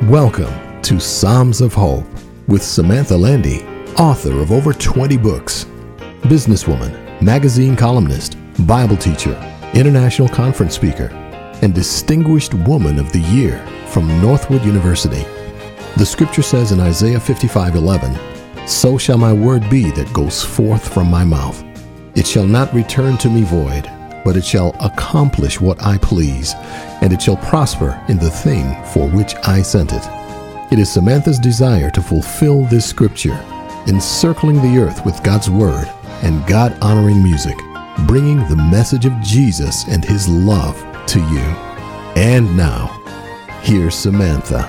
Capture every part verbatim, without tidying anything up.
Welcome to Psalms of Hope with Samantha Landy, author of over twenty books, businesswoman, magazine columnist, Bible teacher, international conference speaker, and Distinguished Woman of the Year from Northwood University. The scripture says in Isaiah fifty-five eleven, "So shall my word be that goes forth from my mouth. It shall not return to me void, but it shall accomplish what I please, and it shall prosper in the thing for which I sent it." It is Samantha's desire to fulfill this scripture, encircling the earth with God's word and God-honoring music, bringing the message of Jesus and his love to you. And now, here's Samantha.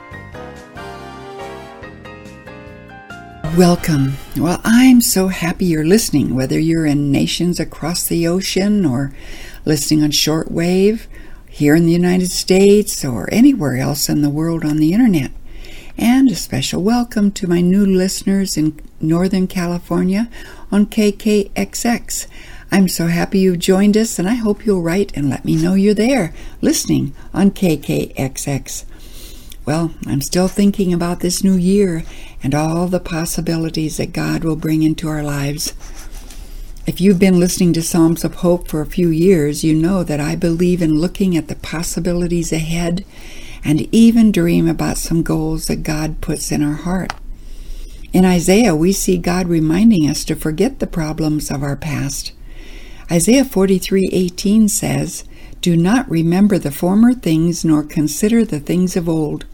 Welcome. Well, I'm so happy you're listening, whether you're in nations across the ocean or listening on shortwave here in the United States or anywhere else in the world on the internet. And a special welcome to my new listeners in Northern California on K K X X. I'm so happy you've joined us, and I hope you'll write and let me know you're there listening on K K X X. Well, I'm still thinking about this new year and all the possibilities that God will bring into our lives. If you've been listening to Psalms of Hope for a few years, you know that I believe in looking at the possibilities ahead and even dream about some goals that God puts in our heart. In Isaiah, we see God reminding us to forget the problems of our past. Isaiah forty-three eighteen says, "Do not remember the former things, nor consider the things of old."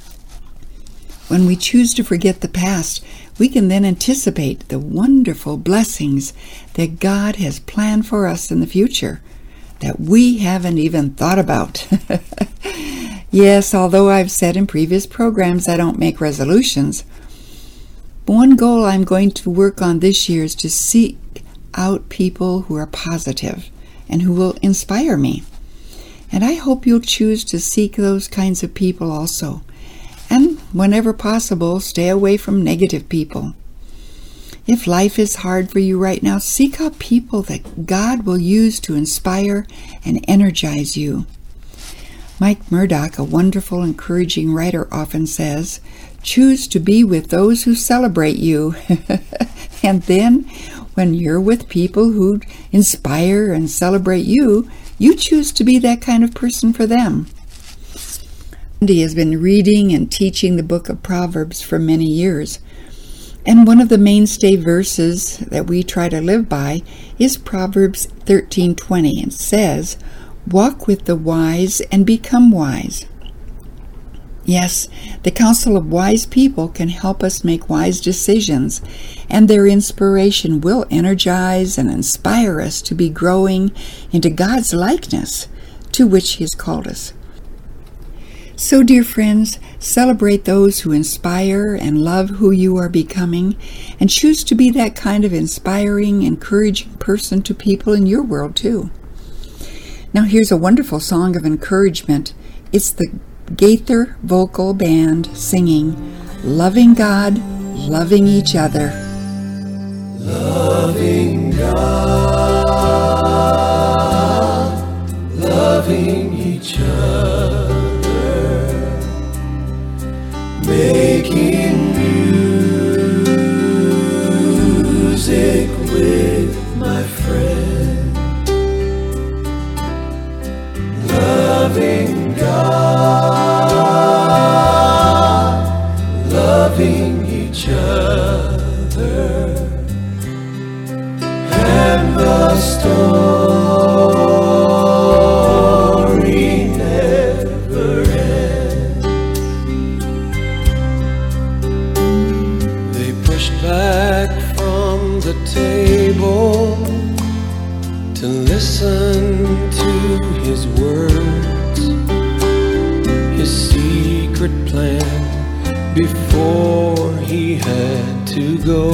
When we choose to forget the past, we can then anticipate the wonderful blessings that God has planned for us in the future that we haven't even thought about. Yes, although I've said in previous programs I don't make resolutions, one goal I'm going to work on this year is to seek out people who are positive and who will inspire me. And I hope you'll choose to seek those kinds of people also. And whenever possible, stay away from negative people. If life is hard for you right now, seek out people that God will use to inspire and energize you. Mike Murdock, a wonderful, encouraging writer, often says, "Choose to be with those who celebrate you." And then, when you're with people who inspire and celebrate you, you choose to be that kind of person for them. He has been reading and teaching the book of Proverbs for many years. And one of the mainstay verses that we try to live by is Proverbs thirteen twenty, and says, "Walk with the wise and become wise." Yes, the counsel of wise people can help us make wise decisions, and their inspiration will energize and inspire us to be growing into God's likeness to which He has called us. So, dear friends, celebrate those who inspire and love who you are becoming, and choose to be that kind of inspiring, encouraging person to people in your world too. Now here's a wonderful song of encouragement. It's the Gaither Vocal Band singing, "Loving God, Loving Each Other." Loving God, loving each other, making music with my friend. Loving God, loving each other, and the story never ends. They pushed back from the table to listen to his words, his secret plan before he had to go.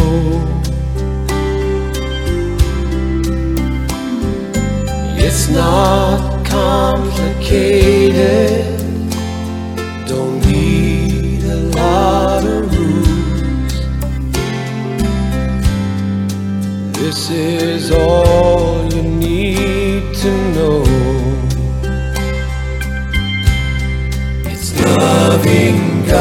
It's not complicated, don't need a lot of rules. This is all you need to know. It's loving God.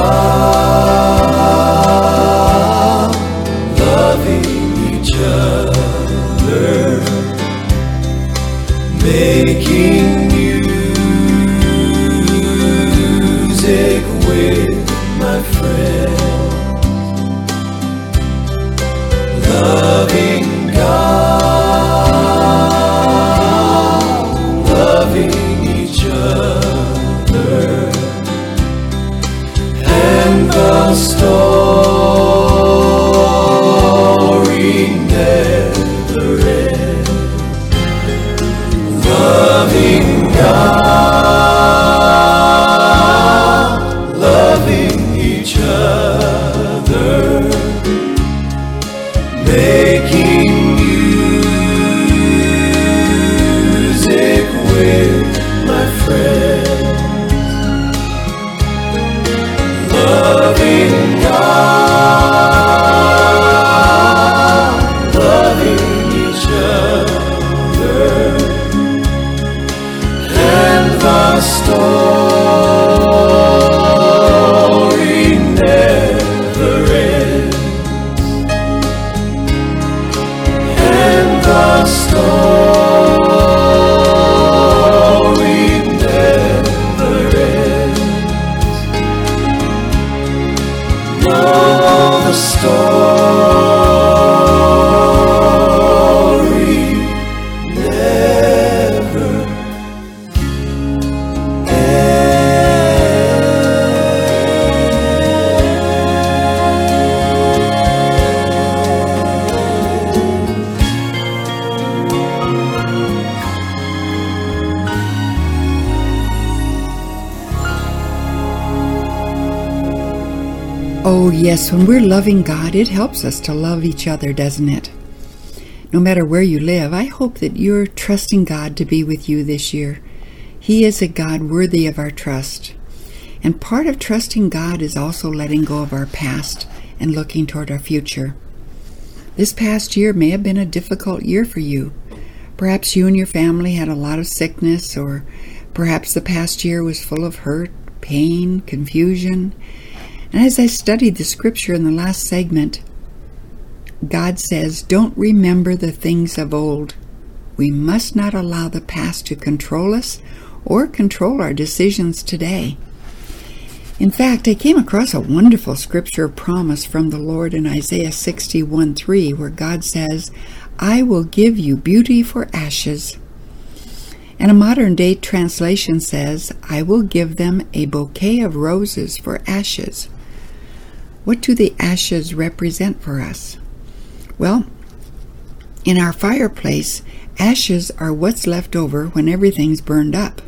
yes, when we're loving God, it helps us to love each other, doesn't it? No matter where you live, I hope that you're trusting God to be with you this year. He is a God worthy of our trust. And part of trusting God is also letting go of our past and looking toward our future. This past year may have been a difficult year for you. Perhaps you and your family had a lot of sickness, or perhaps the past year was full of hurt, pain, confusion. And as I studied the scripture in the last segment, God says, don't remember the things of old. We must not allow the past to control us or control our decisions today. In fact, I came across a wonderful scripture promise from the Lord in Isaiah sixty-one three, where God says, I will give you beauty for ashes. And a modern-day translation says, I will give them a bouquet of roses for ashes. What do the ashes represent for us? Well, in our fireplace, ashes are what's left over when everything's burned up.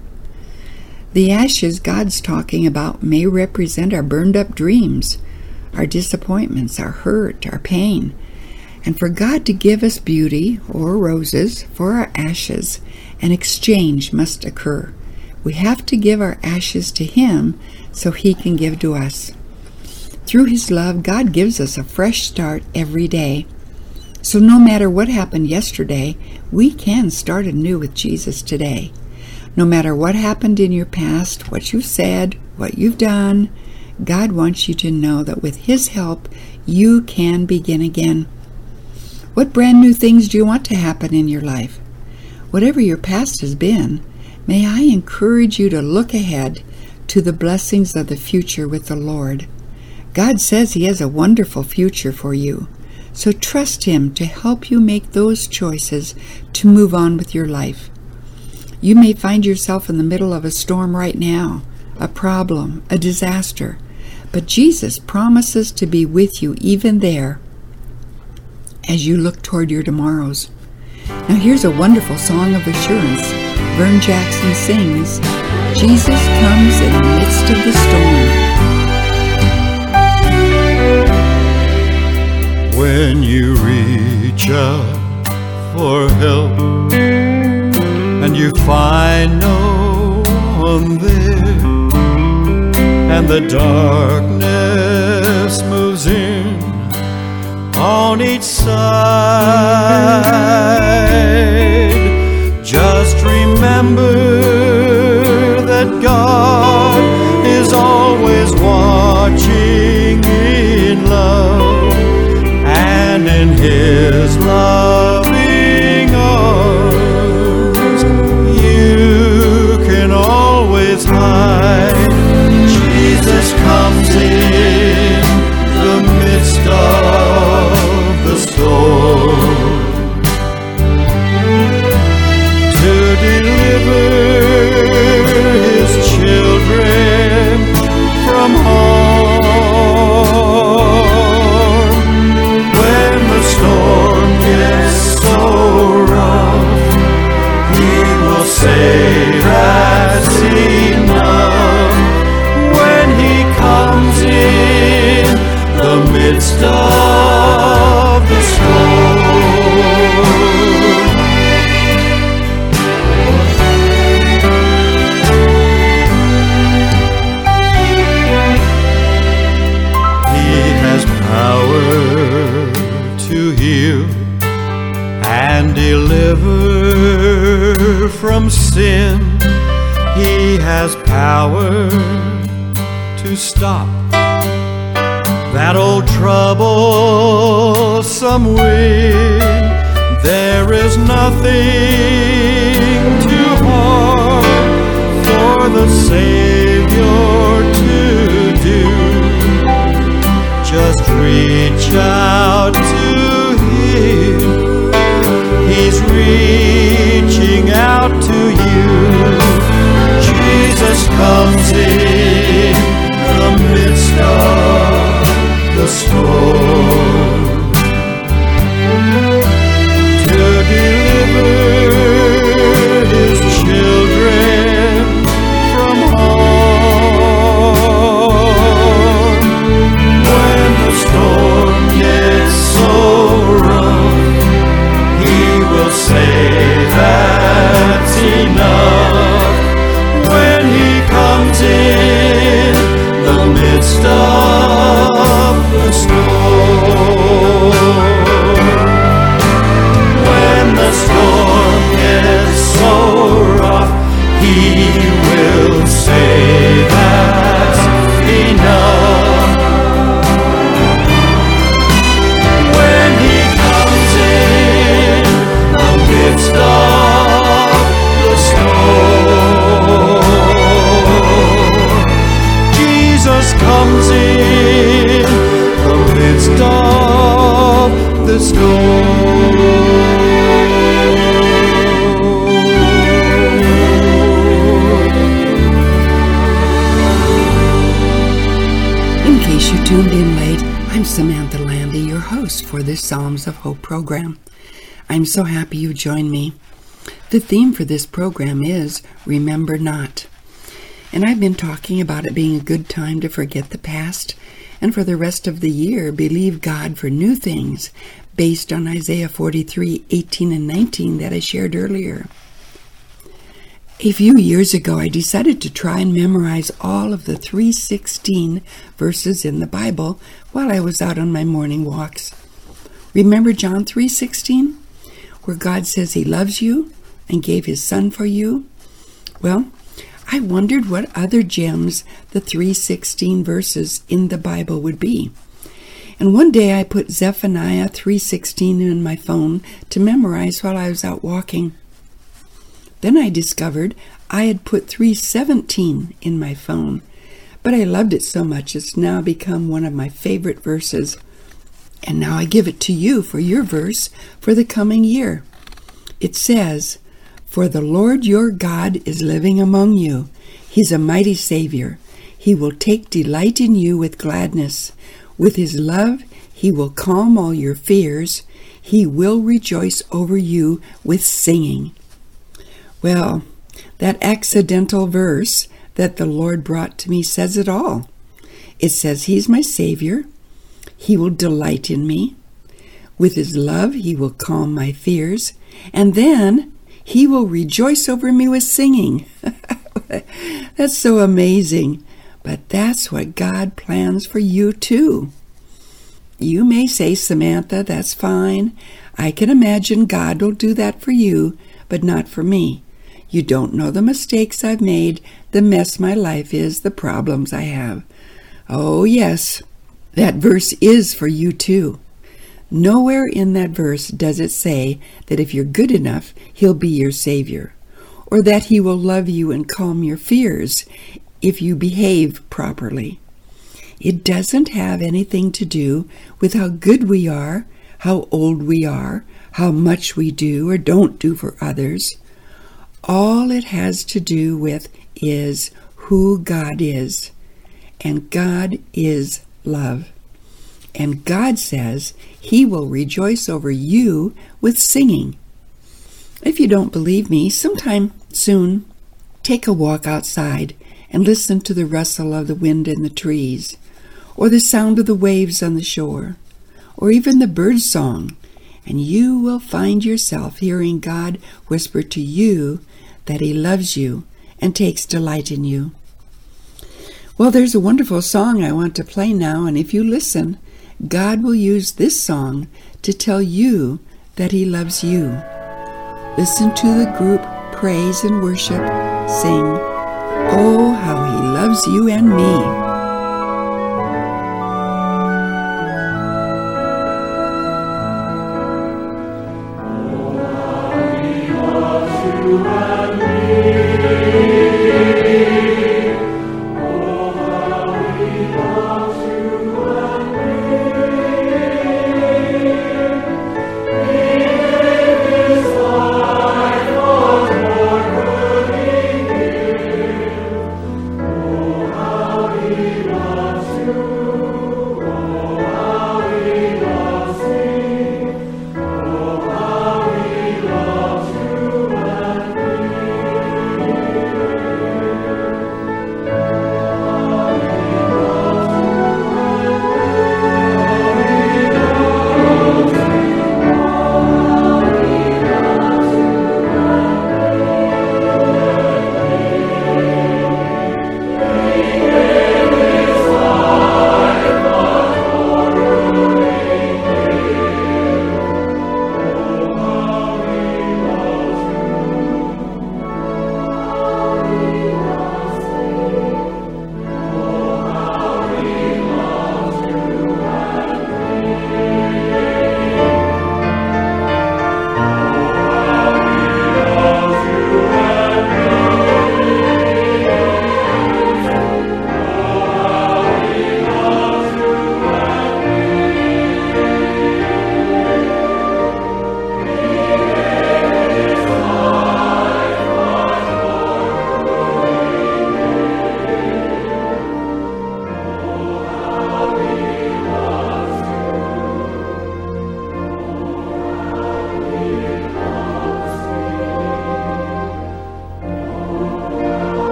The ashes God's talking about may represent our burned up dreams, our disappointments, our hurt, our pain. And for God to give us beauty, or roses, for our ashes, an exchange must occur. We have to give our ashes to Him so He can give to us. Through His love, God gives us a fresh start every day. So no matter what happened yesterday, we can start anew with Jesus today. No matter what happened in your past, what you've said, what you've done, God wants you to know that with His help, you can begin again. What brand new things do you want to happen in your life? Whatever your past has been, may I encourage you to look ahead to the blessings of the future with the Lord. God says He has a wonderful future for you, so trust Him to help you make those choices to move on with your life. You may find yourself in the middle of a storm right now, a problem, a disaster, but Jesus promises to be with you even there as you look toward your tomorrows. Now here's a wonderful song of assurance. Vern Jackson sings, Jesus comes in the midst of the storm. When you reach out for help and you find no one there, and the darkness moves in on each side, just remember that God is always watching in love, and in His loving arms you can always hide. Jesus comes in the midst of the storm to deliver His children from harm. When the storm gets so rough, He will say that's enough. When He comes in the midst of the storm, He has power to heal and deliver from sin. He has power to stop that old troublesome wind. There is nothing too hard for the Savior to do. Just reach out to Him. He's reaching out to you. Jesus comes in the midst of the storm to deliver His children from harm. When the In case you tuned in late, I'm Samantha Landy, your host for this Psalms of Hope program. I'm so happy you joined me. The theme for this program is Remember Not. And I've been talking about it being a good time to forget the past and for the rest of the year believe God for new things based on Isaiah forty-three, eighteen and nineteen that I shared earlier. A few years ago, I decided to try and memorize all of the three sixteen verses in the Bible while I was out on my morning walks. Remember John three sixteen, where God says he loves you and gave his son for you? Well, I wondered what other gems the three sixteen verses in the Bible would be. And one day I put Zephaniah three sixteen in my phone to memorize while I was out walking. Then I discovered I had put three seventeen in my phone, but I loved it so much it's now become one of my favorite verses. And now I give it to you for your verse for the coming year. It says, "For the Lord your God is living among you. He's a mighty Savior. He will take delight in you with gladness. With his love, he will calm all your fears. He will rejoice over you with singing." Well, that accidental verse that the Lord brought to me says it all. It says he's my Savior. He will delight in me. With his love, he will calm my fears. And then he will rejoice over me with singing. That's so amazing. But that's what God plans for you too. You may say, "Samantha, that's fine. I can imagine God will do that for you, but not for me. You don't know the mistakes I've made, the mess my life is, the problems I have." Oh, yes, that verse is for you too. Nowhere in that verse does it say that if you're good enough, he'll be your Savior, or that he will love you and calm your fears if you behave properly. It doesn't have anything to do with how good we are, how old we are, how much we do or don't do for others. All it has to do with is who God is, and God is love. And God says he will rejoice over you with singing. If you don't believe me, sometime soon, take a walk outside and listen to the rustle of the wind in the trees, or the sound of the waves on the shore, or even the bird's song, and you will find yourself hearing God whisper to you that he loves you and takes delight in you. Well, there's a wonderful song I want to play now, and if you listen, God will use this song to tell you that he loves you. Listen to the group praise and worship, sing, "Oh, how he loves you and me."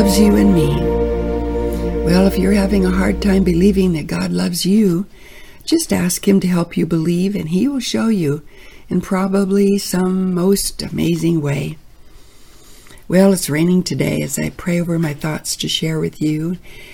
loves you and me. Well, if you're having a hard time believing that God loves you, just ask Him to help you believe, and He will show you in probably some most amazing way. Well, it's raining today as I pray over my thoughts to share with you.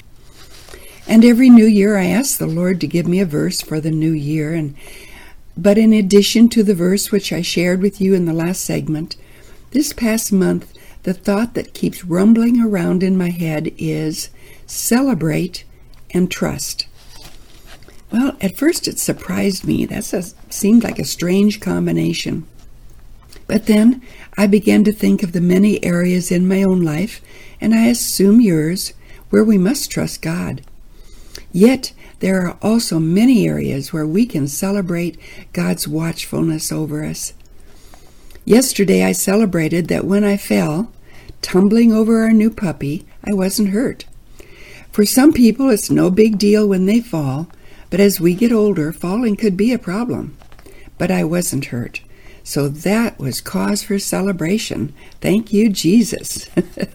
And every new year I ask the Lord to give me a verse for the new year. And but in addition to the verse which I shared with you in the last segment, this past month, the thought that keeps rumbling around in my head is celebrate and trust. Well, at first it surprised me. That seemed like a strange combination. But then I began to think of the many areas in my own life, and I assume yours, where we must trust God. Yet there are also many areas where we can celebrate God's watchfulness over us. Yesterday I celebrated that when I fell, tumbling over our new puppy, I wasn't hurt. For some people it's no big deal when they fall, but as we get older, falling could be a problem. But I wasn't hurt. So that was cause for celebration. Thank you, Jesus.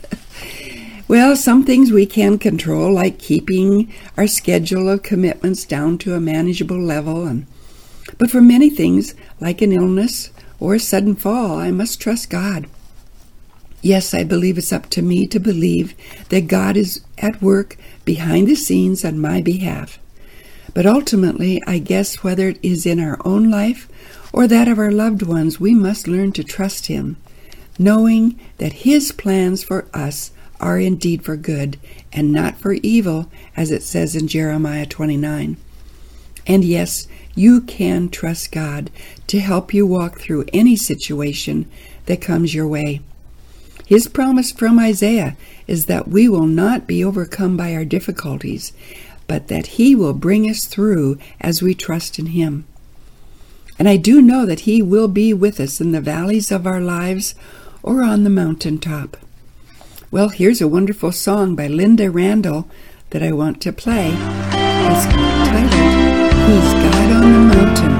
Well, some things we can control, like keeping our schedule of commitments down to a manageable level. And but for many things, like an illness or a sudden fall, I must trust God. Yes, I believe it's up to me to believe that God is at work behind the scenes on my behalf. But ultimately, I guess whether it is in our own life or that of our loved ones, we must learn to trust Him, knowing that His plans for us are indeed for good and not for evil, as it says in Jeremiah twenty-nine. And yes, you can trust God to help you walk through any situation that comes your way. His promise from Isaiah is that we will not be overcome by our difficulties, but that He will bring us through as we trust in Him. And I do know that He will be with us in the valleys of our lives or on the mountaintop. Well, here's a wonderful song by Linda Randall that I want to play. It's titled, He's God on the Mountain.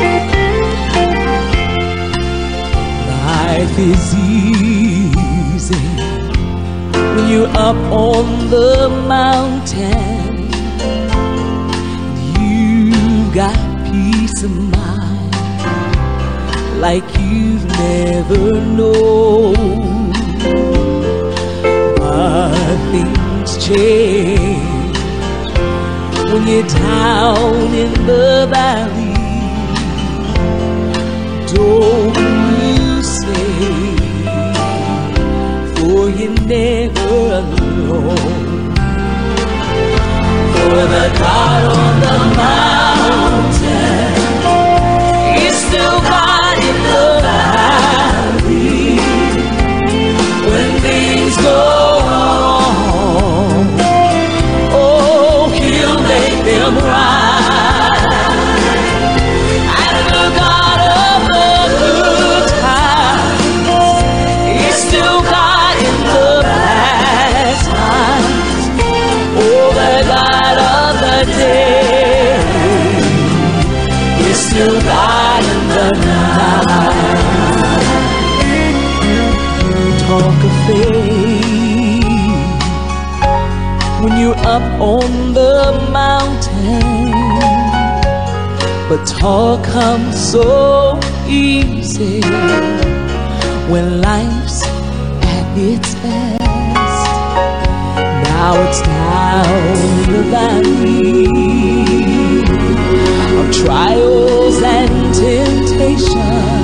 Life is easy when you're up on the mountain. You've got peace of mind like you've never known. But things change when you're down in the valley. Don't lose faith, for you're never alone. For the God on the mountain is still God in the valley. When things go wrong, oh, He'll make them right. And the God of the good times is still God in the bad times. Oh, the God of the day is still God in the night. Talk of faith when you're up on the mountain, but talk comes so easy when life's at its best. Now it's down the valley of trials and temptation.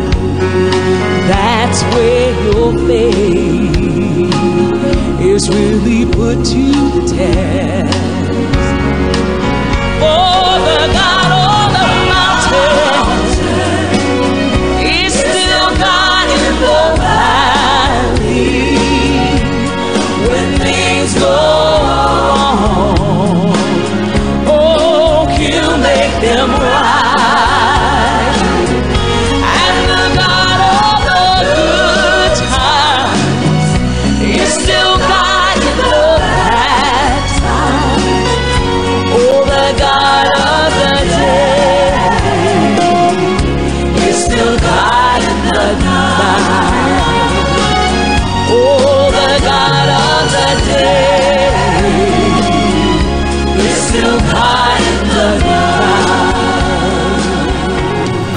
That's where your faith is really put to the test. For the God on the mountain is still God in the valley. When things go wrong, oh, He'll make them right. God of the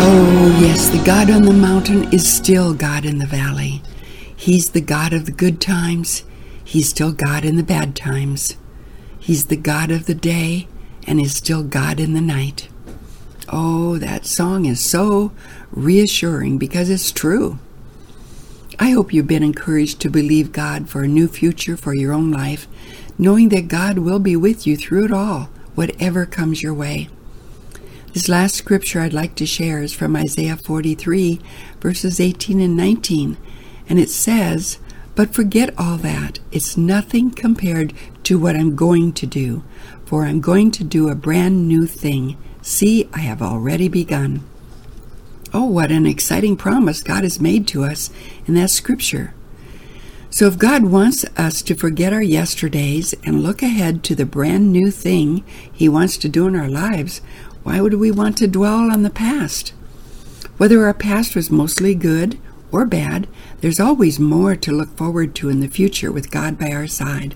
Oh, yes, the God on the mountain is still God in the valley. He's the God of the good times. He's still God in the bad times. He's the God of the day and is still God in the night. Oh, that song is so reassuring because it's true. I hope you've been encouraged to believe God for a new future for your own life, knowing that God will be with you through it all, whatever comes your way. This last scripture I'd like to share is from Isaiah forty-three, verses eighteen and nineteen, and it says, "But forget all that. It's nothing compared to what I'm going to do, for I'm going to do a brand new thing. See, I have already begun." Oh, what an exciting promise God has made to us in that scripture. So if God wants us to forget our yesterdays and look ahead to the brand new thing He wants to do in our lives, why would we want to dwell on the past? Whether our past was mostly good or bad, there's always more to look forward to in the future with God by our side.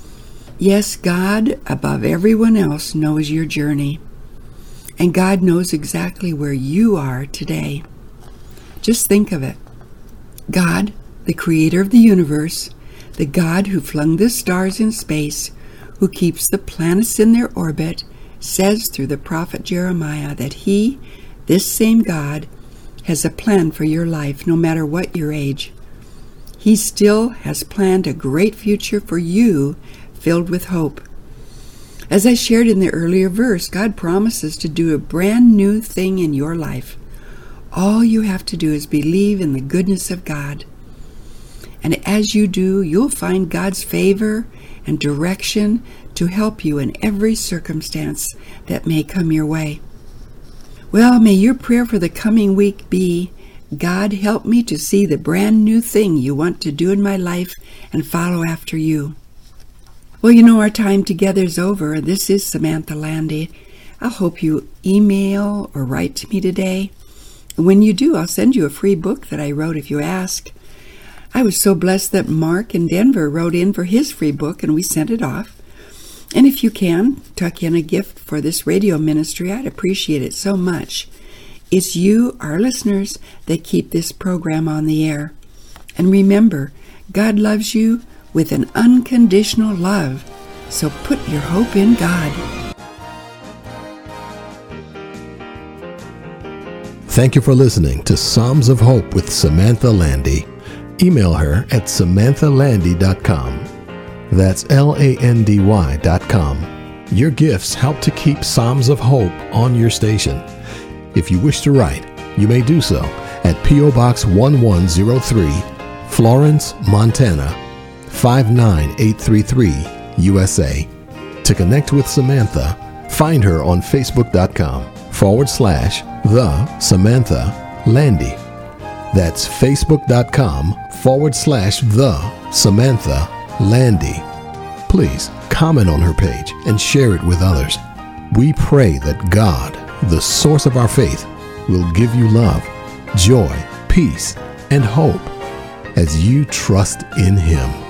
Yes, God, above everyone else, knows your journey. And God knows exactly where you are today. Just think of it. God, the creator of the universe, the God who flung the stars in space, who keeps the planets in their orbit, says through the prophet Jeremiah that He, this same God, has a plan for your life no matter what your age. He still has planned a great future for you filled with hope. As I shared in the earlier verse, God promises to do a brand new thing in your life. All you have to do is believe in the goodness of God. And as you do, you'll find God's favor and direction to help you in every circumstance that may come your way. Well, may your prayer for the coming week be, God, help me to see the brand new thing you want to do in my life and follow after you. Well, you know, our time together is over. This is Samantha Landy. I hope you email or write to me today. When you do, I'll send you a free book that I wrote if you ask. I was so blessed that Mark in Denver wrote in for his free book and we sent it off. And if you can, tuck in a gift for this radio ministry, I'd appreciate it so much. It's you, our listeners, that keep this program on the air. And remember, God loves you with an unconditional love. So put your hope in God. Thank you for listening to Psalms of Hope with Samantha Landy. Email her at samantha landy dot com. That's L A N D Y dot com. Your gifts help to keep Psalms of Hope on your station. If you wish to write, you may do so at P O Box one one zero three, Florence, Montana, five nine eight three three, U S A. To connect with Samantha, find her on Facebook.com forward slash The Samantha Landy. That's Facebook.com forward slash The Samantha Landy. Please comment on her page and share it with others. We pray that God, the source of our faith, will give you love, joy, peace, and hope as you trust in Him.